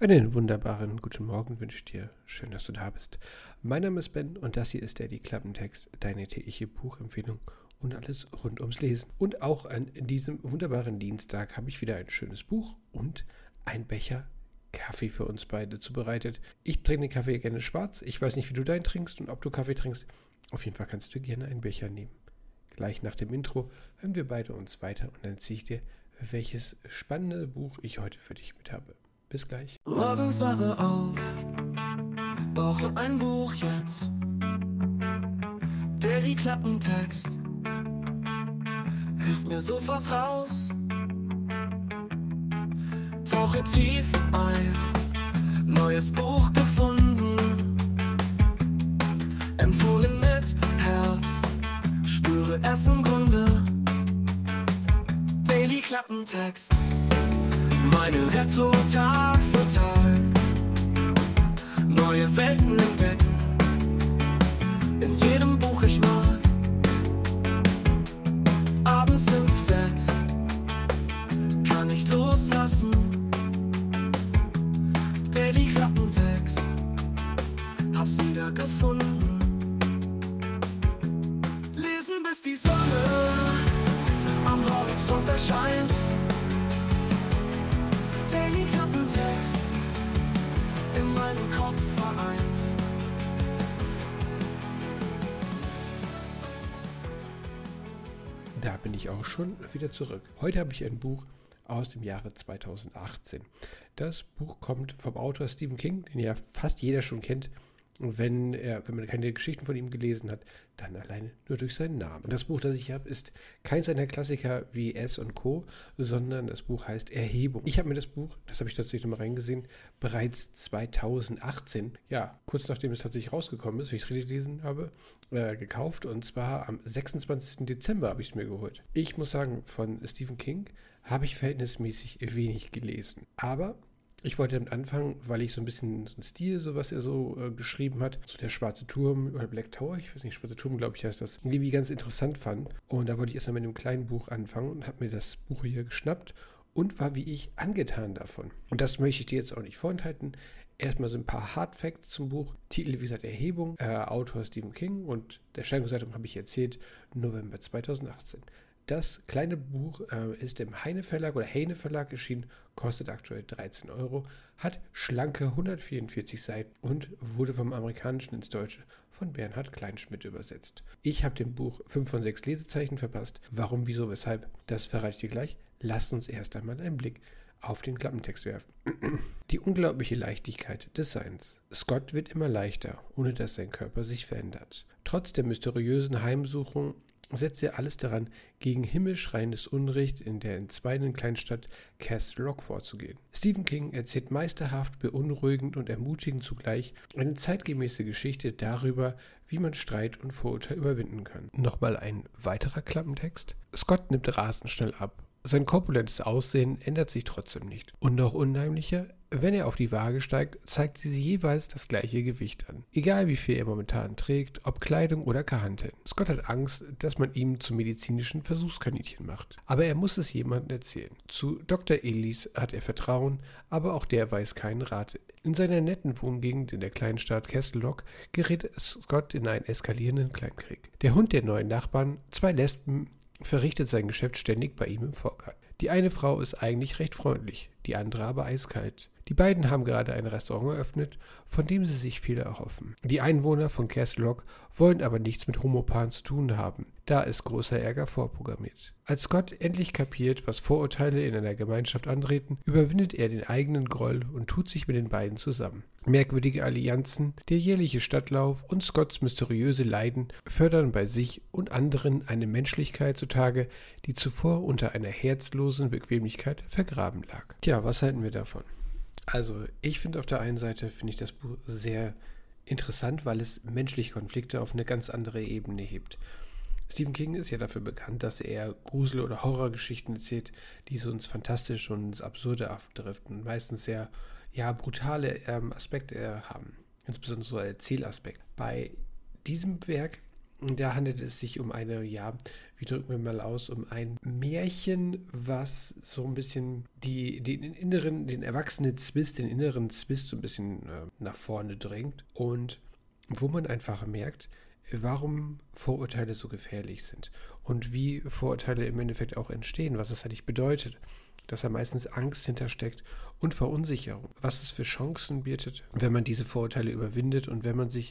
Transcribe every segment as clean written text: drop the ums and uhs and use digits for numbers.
Einen wunderbaren guten Morgen wünsche ich dir. Schön, dass du da bist. Mein Name ist Ben und das hier ist der Die Klappentext, deine tägliche Buchempfehlung und alles rund ums Lesen. Und auch an diesem wunderbaren Dienstag habe ich wieder ein schönes Buch und ein Becher Kaffee für uns beide zubereitet. Ich trinke den Kaffee gerne schwarz. Ich weiß nicht, wie du deinen trinkst und ob du Kaffee trinkst. Auf jeden Fall kannst du gerne einen Becher nehmen. Gleich nach dem Intro hören wir beide uns weiter und dann ziehe ich dir, welches spannende Buch ich heute für dich mit habe. Bis gleich. Morgens wache auf, brauche ein Buch jetzt. Der die Klappentext hilft mir sofort raus. Tauche tief ein, neues Buch gefunden. Empfohlen mit Herz, spüre es im Grunde. Daily Klappentext. Meine Rettung Tag für Tag, neue Welten entdecken, in jedem Buch ich mag. Abends ins Bett, kann nicht loslassen. Daily Klappentext, hab's wieder gefunden. Lesen bis die Sonne am Horizont erscheint. Daily Klappentext, in meinem Kopf vereint. Da bin ich auch schon wieder zurück. Heute habe ich ein Buch aus dem Jahre 2018. Das Buch kommt vom Autor Stephen King, den ja fast jeder schon kennt. Und wenn man keine Geschichten von ihm gelesen hat, dann alleine nur durch seinen Namen. Das Buch, das ich habe, ist keins seiner Klassiker wie S und Co., sondern das Buch heißt Erhebung. Ich habe mir das Buch, das habe ich tatsächlich nochmal reingesehen, bereits 2018, ja, kurz nachdem es tatsächlich rausgekommen ist, wie ich es richtig gelesen habe, gekauft. Und zwar am 26. Dezember habe ich es mir geholt. Ich muss sagen, von Stephen King habe ich verhältnismäßig wenig gelesen. Aber ich wollte damit anfangen, weil ich so ein bisschen so einen Stil, so was er so geschrieben hat, so der Schwarze Turm oder Black Tower, ich weiß nicht, Schwarze Turm, glaube ich, heißt das, irgendwie ganz interessant fand. Und da wollte ich erstmal mit einem kleinen Buch anfangen und habe mir das Buch hier geschnappt und war wie ich angetan davon. Und das möchte ich dir jetzt auch nicht vorenthalten. Erstmal so ein paar Hard Facts zum Buch. Titel, wie gesagt, Erhebung, Autor Stephen King und der Erscheinungsdatum habe ich erzählt, November 2018. Das kleine Buch ist im Heine Verlag erschienen, kostet aktuell 13 €, hat schlanke 144 Seiten und wurde vom Amerikanischen ins Deutsche von Bernhard Kleinschmidt übersetzt. Ich habe dem Buch 5 von 6 Lesezeichen verpasst. Warum, wieso, weshalb? Das verrate ich dir gleich. Lasst uns erst einmal einen Blick auf den Klappentext werfen. Die unglaubliche Leichtigkeit des Seins. Scott wird immer leichter, ohne dass sein Körper sich verändert. Trotz der mysteriösen Heimsuchung setzt er alles daran, gegen himmelschreiendes Unrecht in der entzweienden Kleinstadt Castle Rock vorzugehen. Stephen King erzählt meisterhaft, beunruhigend und ermutigend zugleich eine zeitgemäße Geschichte darüber, wie man Streit und Vorurteil überwinden kann. Nochmal ein weiterer Klappentext. Scott nimmt rasend schnell ab. Sein korpulentes Aussehen ändert sich trotzdem nicht. Und noch unheimlicher, wenn er auf die Waage steigt, zeigt sie jeweils das gleiche Gewicht an. Egal wie viel er momentan trägt, ob Kleidung oder Kahanteln. Scott hat Angst, dass man ihn zum medizinischen Versuchskaninchen macht. Aber er muss es jemandem erzählen. Zu Dr. Ellis hat er Vertrauen, aber auch der weiß keinen Rat. In seiner netten Wohngegend in der kleinen Stadt Castle Rock gerät Scott in einen eskalierenden Kleinkrieg. Der Hund der neuen Nachbarn, 2 Lesben, verrichtet sein Geschäft ständig bei ihm im Vorgarten. Die eine Frau ist eigentlich recht freundlich, die andere aber eiskalt. Die beiden haben gerade ein Restaurant eröffnet, von dem sie sich viel erhoffen. Die Einwohner von Castle Rock wollen aber nichts mit Homopaaren zu tun haben. Da ist großer Ärger vorprogrammiert. Als Scott endlich kapiert, was Vorurteile in einer Gemeinschaft antreten, überwindet er den eigenen Groll und tut sich mit den beiden zusammen. Merkwürdige Allianzen, der jährliche Stadtlauf und Scotts mysteriöse Leiden fördern bei sich und anderen eine Menschlichkeit zutage, die zuvor unter einer herzlosen Bequemlichkeit vergraben lag. Tja, was halten wir davon? Also, ich finde auf der einen Seite, finde ich das Buch sehr interessant, weil es menschliche Konflikte auf eine ganz andere Ebene hebt. Stephen King ist ja dafür bekannt, dass er Grusel- oder Horrorgeschichten erzählt, die so ins Fantastische und ins Absurde abdriften und meistens sehr brutale Aspekte haben, insbesondere so Erzählaspekt. Bei diesem Werk Und da handelt es sich um wie drücken wir mal aus, um ein Märchen, was so ein bisschen den erwachsenen Zwist, den inneren Zwist so ein bisschen nach vorne drängt und wo man einfach merkt, warum Vorurteile so gefährlich sind und wie Vorurteile im Endeffekt auch entstehen, was es eigentlich bedeutet, dass da meistens Angst hintersteckt und Verunsicherung, was es für Chancen bietet, wenn man diese Vorurteile überwindet und wenn man sich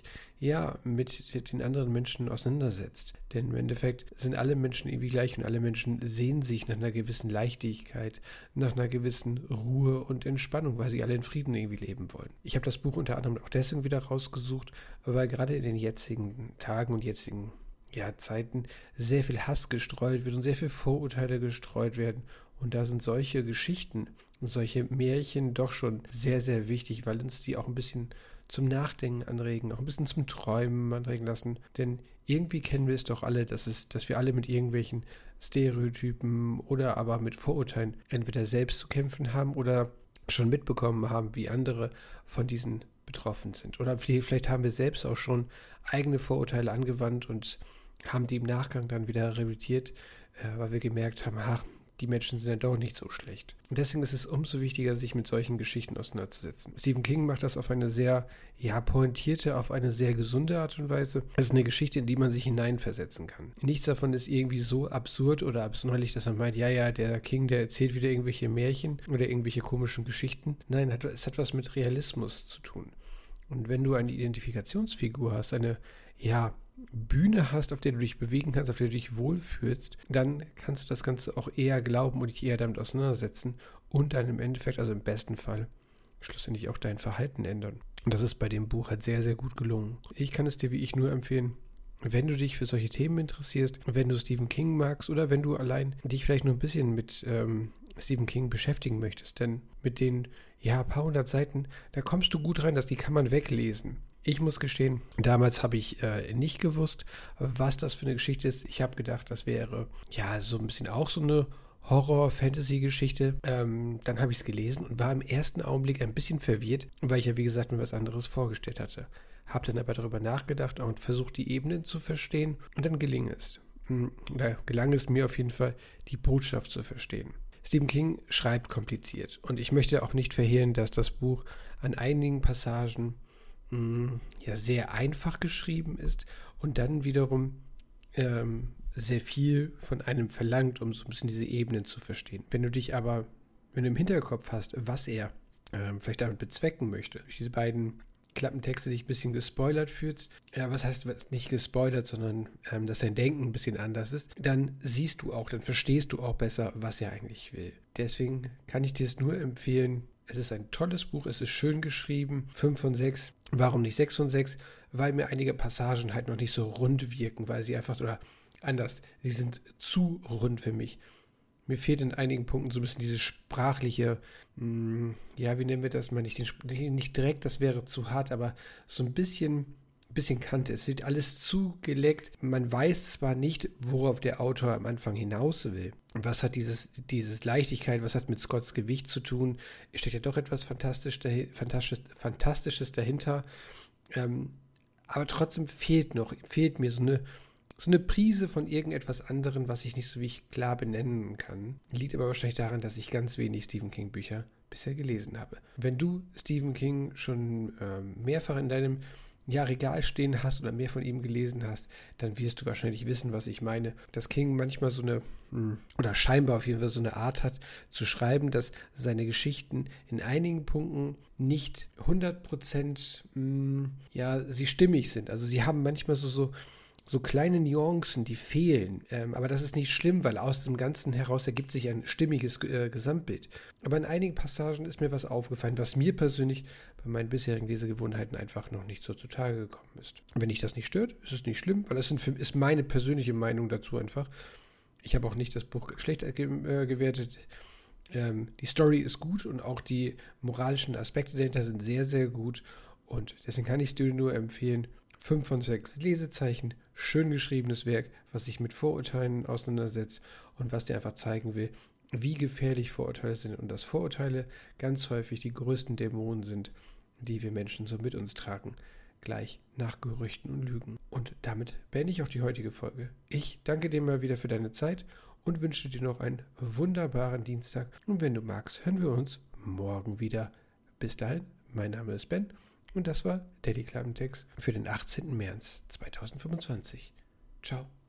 mit den anderen Menschen auseinandersetzt. Denn im Endeffekt sind alle Menschen irgendwie gleich und alle Menschen sehen sich nach einer gewissen Leichtigkeit, nach einer gewissen Ruhe und Entspannung, weil sie alle in Frieden irgendwie leben wollen. Ich habe das Buch unter anderem auch deswegen wieder rausgesucht, weil gerade in den jetzigen Tagen und jetzigen Zeiten sehr viel Hass gestreut wird und sehr viel Vorurteile gestreut werden. Und da sind solche Geschichten, solche Märchen doch schon sehr, sehr wichtig, weil uns die auch ein bisschen zum Nachdenken anregen, auch ein bisschen zum Träumen anregen lassen. Denn irgendwie kennen wir es doch alle, dass wir alle mit irgendwelchen Stereotypen oder aber mit Vorurteilen entweder selbst zu kämpfen haben oder schon mitbekommen haben, wie andere von diesen betroffen sind. Oder vielleicht haben wir selbst auch schon eigene Vorurteile angewandt und haben die im Nachgang dann wieder revidiert, weil wir gemerkt haben, die Menschen sind ja doch nicht so schlecht. Und deswegen ist es umso wichtiger, sich mit solchen Geschichten auseinanderzusetzen. Stephen King macht das auf eine sehr, pointierte, auf eine sehr gesunde Art und Weise. Es ist eine Geschichte, in die man sich hineinversetzen kann. Nichts davon ist irgendwie so absurd oder absonderlich, dass man meint, der King, der erzählt wieder irgendwelche Märchen oder irgendwelche komischen Geschichten. Nein, es hat was mit Realismus zu tun. Und wenn du eine Identifikationsfigur hast, eine, Bühne hast, auf der du dich bewegen kannst, auf der du dich wohlfühlst, dann kannst du das Ganze auch eher glauben und dich eher damit auseinandersetzen und dann im Endeffekt, also im besten Fall, schlussendlich auch dein Verhalten ändern. Und das ist bei dem Buch halt sehr, sehr gut gelungen. Ich kann es dir wie ich nur empfehlen, wenn du dich für solche Themen interessierst, wenn du Stephen King magst oder wenn du allein dich vielleicht nur ein bisschen mit Stephen King beschäftigen möchtest, denn mit den paar hundert Seiten, da kommst du gut rein, die kann man weglesen. Ich muss gestehen, damals habe ich nicht gewusst, was das für eine Geschichte ist. Ich habe gedacht, das wäre so ein bisschen auch so eine Horror-Fantasy-Geschichte. Dann habe ich es gelesen und war im ersten Augenblick ein bisschen verwirrt, weil ich wie gesagt, mir was anderes vorgestellt hatte. Habe dann aber darüber nachgedacht und versucht, die Ebenen zu verstehen und dann gelang es mir auf jeden Fall, die Botschaft zu verstehen. Stephen King schreibt kompliziert und ich möchte auch nicht verhehlen, dass das Buch an einigen Passagen sehr einfach geschrieben ist und dann wiederum sehr viel von einem verlangt, um so ein bisschen diese Ebenen zu verstehen. Wenn du im Hinterkopf hast, was er vielleicht damit bezwecken möchte, durch diese beiden Klappentexte dich ein bisschen gespoilert fühlst, was heißt nicht gespoilert, sondern dass dein Denken ein bisschen anders ist, dann verstehst du auch besser, was er eigentlich will. Deswegen kann ich dir es nur empfehlen. Es ist ein tolles Buch, es ist schön geschrieben, 5 von 6. Warum nicht 6 von 6? Weil mir einige Passagen halt noch nicht so rund wirken, weil sie einfach, oder anders, sie sind zu rund für mich. Mir fehlt in einigen Punkten so ein bisschen diese sprachliche, wie nennen wir das mal, nicht direkt, das wäre zu hart, aber so ein bisschen Kante. Es wird alles zu geleckt. Man weiß zwar nicht, worauf der Autor am Anfang hinaus will. Was hat dieses Leichtigkeit, was hat mit Scotts Gewicht zu tun? Steckt ja doch etwas Fantastisches dahinter. Aber trotzdem fehlt mir so eine Prise von irgendetwas anderem, was ich nicht so wie ich klar benennen kann. Liegt aber wahrscheinlich daran, dass ich ganz wenig Stephen King Bücher bisher gelesen habe. Wenn du Stephen King schon mehrfach in deinem Regal stehen hast oder mehr von ihm gelesen hast, dann wirst du wahrscheinlich wissen, was ich meine. Dass King manchmal oder scheinbar auf jeden Fall so eine Art hat, zu schreiben, dass seine Geschichten in einigen Punkten nicht 100% sie stimmig sind. Also sie haben manchmal so kleine Nuancen, die fehlen. Aber das ist nicht schlimm, weil aus dem Ganzen heraus ergibt sich ein stimmiges Gesamtbild. Aber in einigen Passagen ist mir was aufgefallen, was mir persönlich bei meinen bisherigen Lesegewohnheiten einfach noch nicht so zutage gekommen ist. Wenn dich das nicht stört, ist es nicht schlimm, weil das ist meine persönliche Meinung dazu einfach. Ich habe auch nicht das Buch schlecht gewertet. Die Story ist gut und auch die moralischen Aspekte dahinter sind sehr, sehr gut. Und deswegen kann ich es dir nur empfehlen. 5 von 6 Lesezeichen, schön geschriebenes Werk, was sich mit Vorurteilen auseinandersetzt und was dir einfach zeigen will, wie gefährlich Vorurteile sind und dass Vorurteile ganz häufig die größten Dämonen sind, die wir Menschen so mit uns tragen. gleich nach Gerüchten und Lügen. Und damit beende ich auch die heutige Folge. Ich danke dir mal wieder für deine Zeit und wünsche dir noch einen wunderbaren Dienstag. Und wenn du magst, hören wir uns morgen wieder. Bis dahin, mein Name ist Ben und das war Daily Klappentext für den 18. März 2025. Ciao.